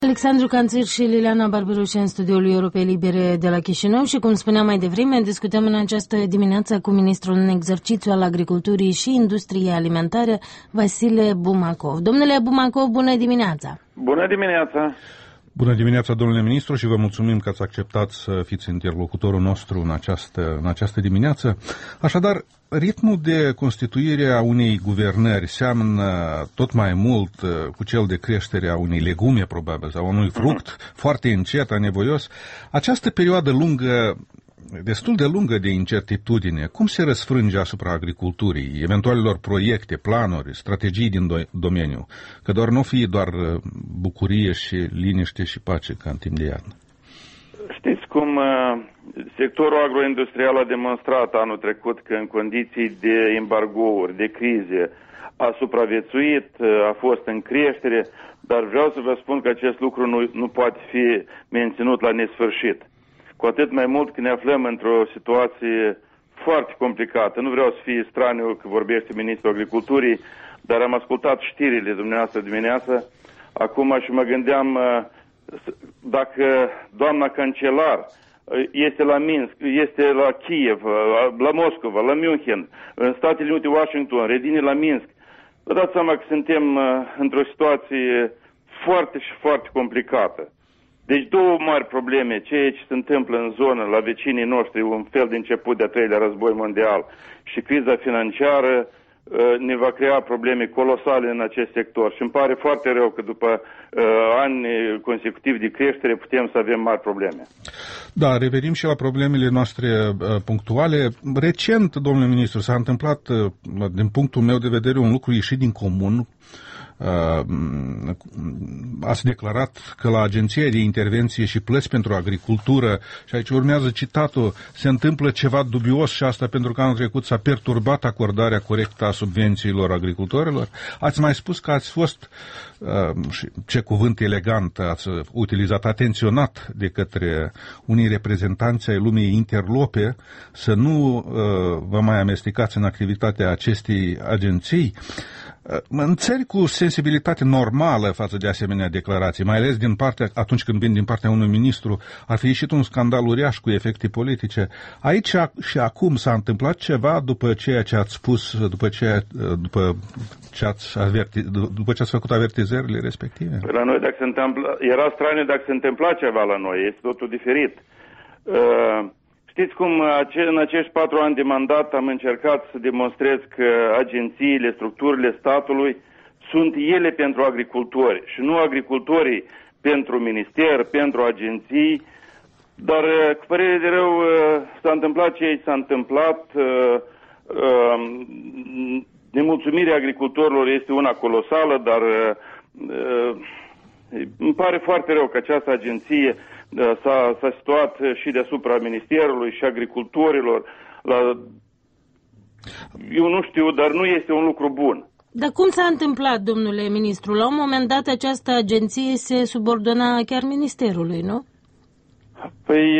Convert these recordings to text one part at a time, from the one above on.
Alexandru Canțir și Liliana Barberuș în studioul Europei Libere de la Chișinău și, cum spuneam mai devreme, discutăm în această dimineață cu ministrul în exercițiu al Agriculturii și Industriei Alimentare, Vasile Bumacov. Domnule Bumacov, bună dimineața! Bună dimineața! Bună dimineața, domnule ministru, și vă mulțumim că ați acceptat să fiți interlocutorul nostru în această dimineață. Așadar, ritmul de constituire a unei guvernări seamănă tot mai mult cu cel de creștere a unei legume, probabil, sau unui fruct foarte încet, anevoios. Această perioadă lungă, destul de lungă de incertitudine, cum se răsfrânge asupra agriculturii, eventualelor proiecte, planuri, strategii din domeniu, că doar nu fie doar bucurie și liniște și pace ca în timp de iarnă? Știți cum sectorul agroindustrial a demonstrat anul trecut că în condiții de embargouri, de crize, a supraviețuit, a fost în creștere, dar vreau să vă spun că acest lucru nu poate fi menținut la nesfârșit. Cu atât mai mult că ne aflăm într-o situație foarte complicată. Nu vreau să fie straniu că vorbește Ministrul Agriculturii, dar am ascultat știrile dumneavoastră dimineața acum și mă gândeam dacă doamna cancelar este la Minsk, este la Kiev, la Moscova, la München, în Statele Unite, Washington, revine la Minsk. Vă dați seama că suntem într-o situație foarte și foarte complicată. Deci două mari probleme, ceea ce se întâmplă în zonă, la vecinii noștri, un fel de început de-a treilea război mondial și criza financiară ne va crea probleme colosale în acest sector și îmi pare foarte rău că după ani consecutivi de creștere putem să avem mari probleme. Da, revenim și la problemele noastre punctuale. Recent, domnule ministru, s-a întâmplat, din punctul meu de vedere, un lucru ieșit din comun. Ați declarat că la Agenția de Intervenție și Plăți pentru Agricultură, și aici urmează citatul, se întâmplă ceva dubios și asta pentru că anul trecut s-a perturbat acordarea corectă a subvențiilor agricultorilor. Ați mai spus că ați fost, și ce cuvânt elegant ați utilizat, atenționat de către unii reprezentanți ai lumii interlope să nu vă mai amestecați în activitatea acestei agenții. În țări cu sensibilitate normală față de asemenea declarații, mai ales atunci când vin din partea unui ministru, ar fi ieșit un scandal uriaș cu efecte politice. Aici și acum s-a întâmplat ceva după ceea ce ați spus, după ce ați făcut avertizările respective? La noi, era straniu dacă se întâmpla ceva la noi, este totul diferit. Știți cum în acești 4 ani de mandat am încercat să demonstrez că agențiile, structurile statului sunt ele pentru agricultori și nu agricultorii pentru minister, pentru agenții, dar cu părere de rău s-a întâmplat ce s-a întâmplat. Nemulțumirea agricultorilor este una colosală, dar îmi pare foarte rău că această agenție s-a situat și deasupra Ministerului și agricultorilor. Eu nu știu, dar nu este un lucru bun. Dar cum s-a întâmplat, domnule ministru? La un moment dat această agenție se subordona chiar Ministerului, nu? Păi,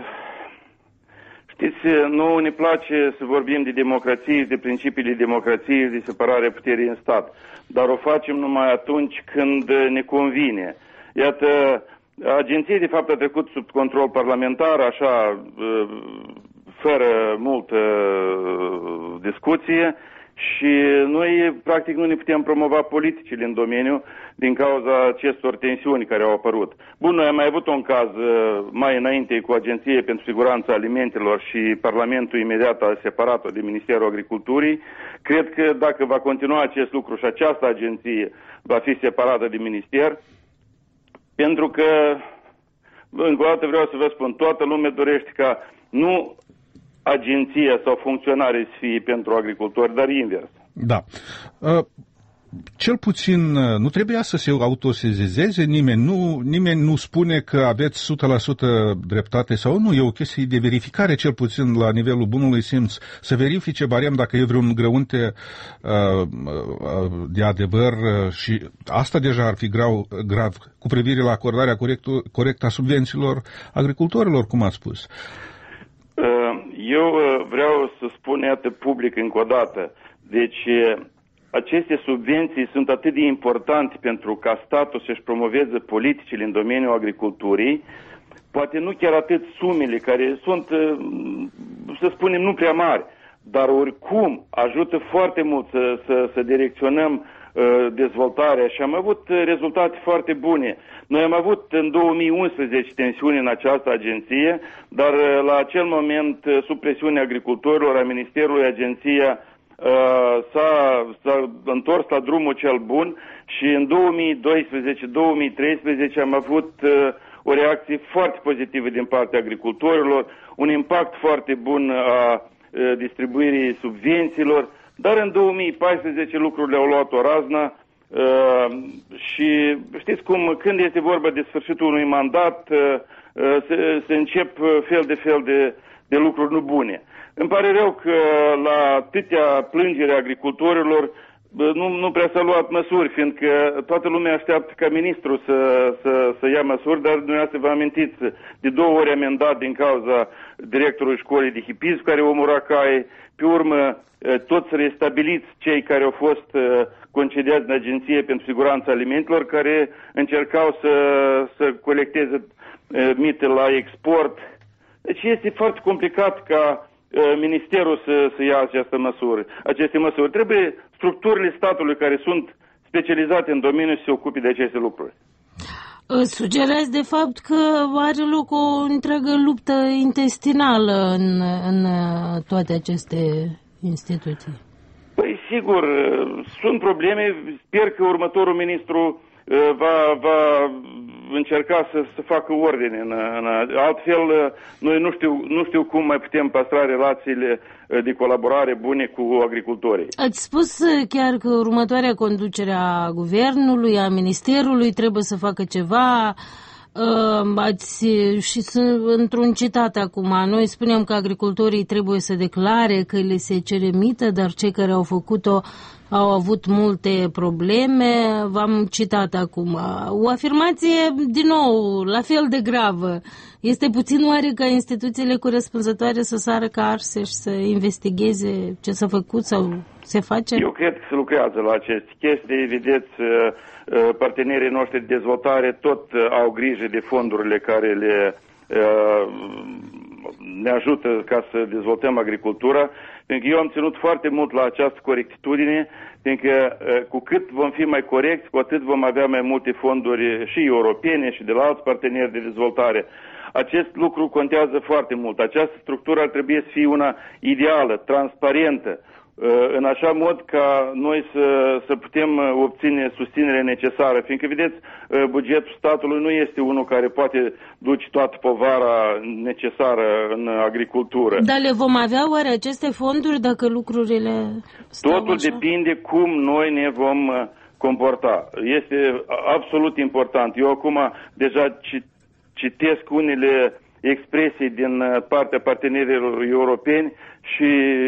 știți, nu ne place să vorbim de democrație și de principiile democrației și de separarea puterii în stat, dar o facem numai atunci când ne convine. Iată, agenția, de fapt, a trecut sub control parlamentar, așa, fără multă discuție și noi, practic, nu ne putem promova politicile în domeniu din cauza acestor tensiuni care au apărut. Bun, noi am mai avut un caz mai înainte cu Agenția pentru Siguranța Alimentelor și Parlamentul imediat a separat-o de Ministerul Agriculturii. Cred că dacă va continua acest lucru și această agenție va fi separată de minister, pentru că, încă o dată vreau să vă spun, toată lumea dorește ca nu agenția sau funcționarii să fie pentru agricultori, dar invers. Da. Cel puțin nu trebuia să se autosezeze nimeni nu spune că aveți 100% dreptate sau nu. E o chestie de verificare, cel puțin la nivelul bunului simț, să verifice barem dacă e vreun grăunte de adevăr și asta deja ar fi grav cu privire la acordarea corectă a subvențiilor agricultorilor, cum ați spus. Eu vreau să spun, iată, public încă o dată. Deci, aceste subvenții sunt atât de importante pentru ca statul să-și promoveze politicile în domeniul agriculturii, poate nu chiar atât sumele care sunt, să spunem, nu prea mari, dar oricum ajută foarte mult să direcționăm dezvoltarea și am avut rezultate foarte bune. Noi am avut în 2011 tensiuni în această agenție, dar la acel moment, sub presiunea agricultorilor, a Ministerului, agenția s-a întors la drumul cel bun și în 2012-2013 am avut o reacție foarte pozitivă din partea agricultorilor, un impact foarte bun a distribuirii subvențiilor, dar în 2014 lucrurile au luat o raznă și știți cum, când este vorba de sfârșitul unui mandat, se încep fel de lucruri nu bune. Îmi pare rău că la atâtea plângeri agricultorilor nu prea s-a luat măsuri, fiindcă toată lumea așteaptă ca ministru să ia măsuri, dar dumneavoastră vă amintiți, de 2 ori amendat din cauza directorului școlii de hipism care omora cai, pe urmă toți restabiliți cei care au fost concediați în Agenție pentru Siguranța Alimentelor, care încercau să colecteze mite la export. Deci este foarte complicat ca Ministerul să ia aceste măsuri. Trebuie structurile statului care sunt specializate în domeniu să se ocupe de aceste lucruri. Sugerați de fapt că are loc o întreagă luptă intestinală în toate aceste instituții. Păi sigur, sunt probleme. Sper că următorul ministru va încerca să facă ordine. Altfel, noi nu știu cum mai putem păstra relațiile de colaborare bune cu agricultorii. Ați spus chiar că următoarea conducere a guvernului, a ministerului trebuie să facă ceva. Și într-un citat acum, noi spunem că agricultorii trebuie să declare că le se cere mită, dar cei care au făcut-o au avut multe probleme. V-am citat acum. O afirmație, din nou, la fel de gravă. Este puțin oare ca instituțiile corespunzătoare să sară ca arse și să investigheze ce s-a făcut sau se face? Eu cred că se lucrează la aceste chestii. Vedeți, partenerii noștri de dezvoltare tot au grijă de fondurile care ne ajută ca să dezvoltăm agricultura, pentru că eu am ținut foarte mult la această corectitudine, pentru că cu cât vom fi mai corecți, cu atât vom avea mai multe fonduri și europene și de la alți parteneri de dezvoltare. Acest lucru contează foarte mult. Această structură ar trebui să fie una ideală, transparentă, în așa mod ca noi să putem obține susținerea necesară. Fiindcă, vedeți, bugetul statului nu este unul care poate duce toată povara necesară în agricultură. Dar le vom avea oare aceste fonduri dacă lucrurile stau Totul așa? depinde cum noi ne vom comporta. Este absolut important. Eu acum deja citesc unele expresii din partea partenerilor europeni și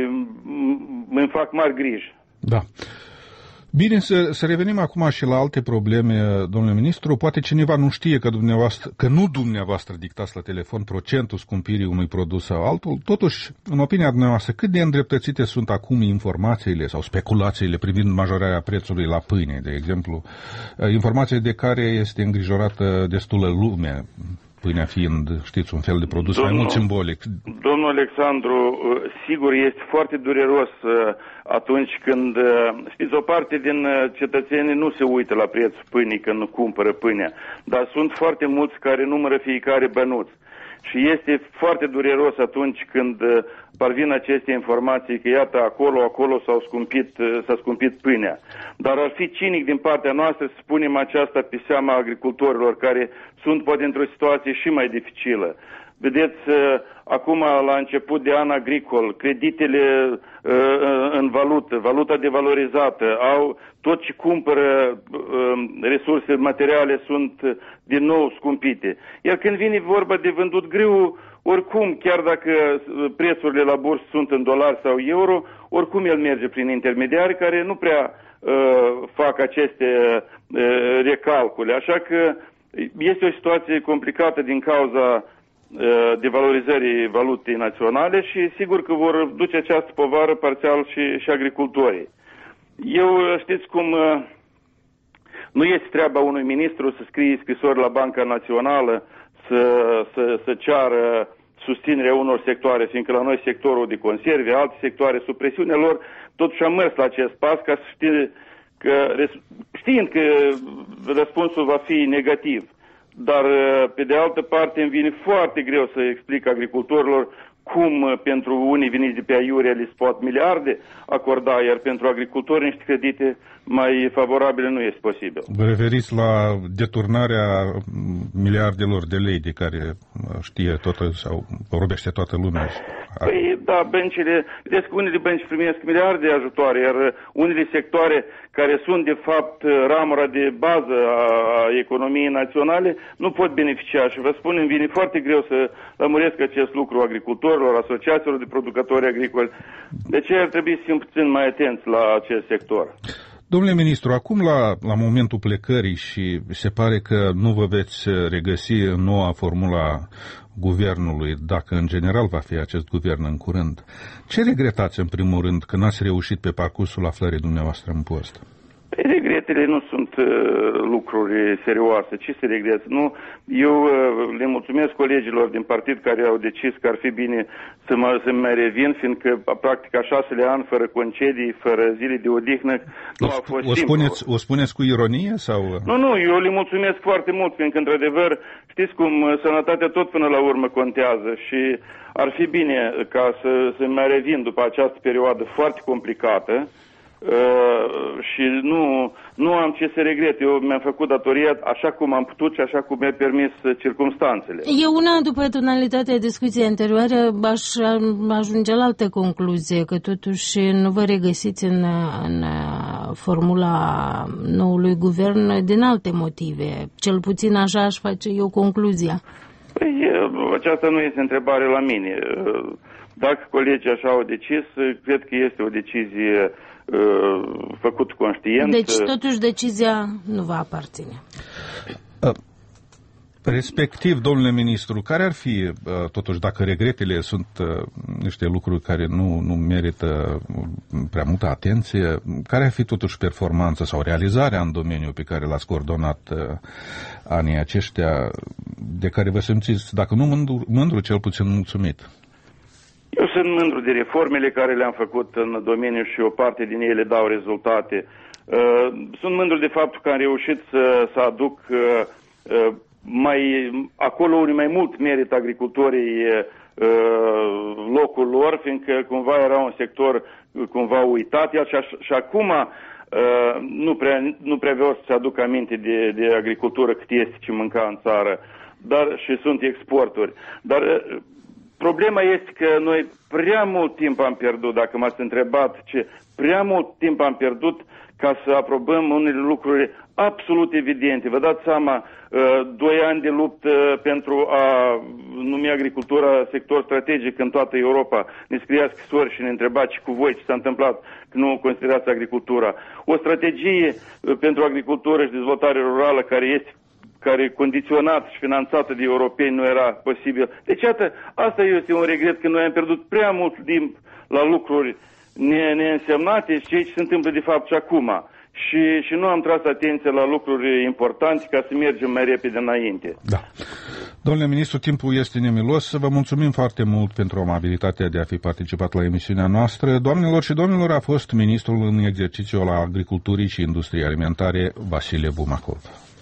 îmi fac mari griji. Da. Bine, să revenim acum și la alte probleme, domnule ministru. Poate cineva nu știe că nu dumneavoastră dictați la telefon procentul scumpirii unui produs sau altul. Totuși, în opinia dumneavoastră, cât de îndreptățite sunt acum informațiile sau speculațiile privind majorarea prețului la pâine, de exemplu, informații de care este îngrijorată destulă lume, pâinea fiind, știți, un fel de produs mai mult simbolic. Domnul Alexandru, sigur, este foarte dureros atunci când, știți, o parte din cetățenii nu se uită la prețul pâinii când cumpără pâinea, dar sunt foarte mulți care numără fiecare bănuț. Și este foarte dureros atunci când parvin aceste informații că iată acolo s-a scumpit pâinea. Dar ar fi cinic din partea noastră să spunem aceasta pe seama agricultorilor care sunt poate într-o situație și mai dificilă. Vedeți, acum la început de an agricol, creditele în valuta devalorizată, tot ce cumpără resurse materiale sunt din nou scumpite. Iar când vine vorba de vândut grâu, oricum, chiar dacă prețurile la bursă sunt în dolari sau euro, oricum el merge prin intermediari care nu prea fac aceste recalcule. Așa că este o situație complicată din cauza devalorizării valutei naționale și sigur că vor duce această povară parțial și agricultorii. Eu, știți cum, nu este treaba unui ministru să scrie scrisori la Banca Națională să ceară susținerea unor sectoare, fiindcă la noi sectorul de conserve, alte sectoare, supresiunea lor, totuși am mers la acest pas ca să știind că răspunsul va fi negativ. Dar, pe de altă parte, îmi vine foarte greu să explic agricultorilor cum pentru unii veniți de pe aiurea li se pot miliarde acorda, iar pentru agricultori niște credite mai favorabile nu este posibil. Vă referiți la deturnarea miliardelor de lei de care știe toată sau vorbește toată lumea? Păi, da, băncile, vedeți că unele bănci primesc miliarde de ajutoare, iar unele sectoare care sunt de fapt ramura de bază a economiei naționale nu pot beneficia și vă spun, îmi vine foarte greu să lămuresc acest lucru agricultorilor, asociațiilor de producători agricoli. De ce ar trebui să fim puțin mai atenți la acest sector? Domnule ministru, acum la momentul plecării și se pare că nu vă veți regăsi în noua formula guvernului, dacă în general va fi acest guvern în curând, ce regretați în primul rând că n-ați reușit pe parcursul aflării dumneavoastră în post? Regretele nu sunt lucruri serioase. Ce se regretă? Nu, eu le mulțumesc colegilor din partid care au decis că ar fi bine să mai revin, fiindcă practic a 6-lea an fără concedii, fără zile de odihnă, nu a fost simplu. O spuneți cu ironie? Sau? Nu, eu le mulțumesc foarte mult, fiindcă într-adevăr știți cum sănătatea tot până la urmă contează și ar fi bine ca să mai revin după această perioadă foarte complicată. Și nu am ce să regret. Eu mi-am făcut datoria așa cum am putut și așa cum mi-a permis circumstanțele. Eu după tonalitatea discuției anterioare, aș ajunge la altă concluzie, că totuși nu vă regăsiți în formula noului guvern din alte motive. Cel puțin așa aș face eu concluzia. Păi, aceasta nu este întrebare la mine. Dacă colegii așa au decis, cred că este o decizie făcut conștient. Deci, totuși, decizia nu va aparține. Respectiv, domnule ministru, care ar fi, totuși, dacă regretele sunt niște lucruri care nu merită prea multă atenție, care ar fi totuși performanța sau realizarea în domeniu pe care l-ați coordonat anii aceștia, de care vă simțiți, dacă nu mândru, cel puțin mulțumit? Eu sunt mândru de reformele care le-am făcut în domeniu și o parte din ele dau rezultate. Sunt mândru de faptul că am reușit să aduc acolo unde mai mult merită agricultorii locul lor, fiindcă cumva era un sector cumva uitat. Și acum nu prea vreau să-ți aduc aminte de agricultură cât este ce mânca în țară, dar și sunt exporturi. Dar problema este că noi prea mult timp am pierdut, dacă m-ați întrebat prea mult timp am pierdut ca să aprobăm unele lucruri absolut evidente. Vă dați seama, 2 ani de luptă pentru a numi agricultura sector strategic în toată Europa. Ne scria scrisori și ne întrebați și cu voi ce s-a întâmplat, că nu considerați agricultura. O strategie pentru agricultură și dezvoltare rurală care e condiționat și finanțată de europeni nu era posibil. Deci, iată, asta este un regret, că noi am pierdut prea mult timp la lucruri neînsemnate și ce se întâmplă de fapt și acum. Și nu am tras atenție la lucruri importante ca să mergem mai repede înainte. Da. Domnule ministru, timpul este nemilos. Vă mulțumim foarte mult pentru amabilitatea de a fi participat la emisiunea noastră. Doamnelor și domnilor, a fost ministrul în exercițiu al Agriculturii și Industriei Alimentare, Vasile Bumakov.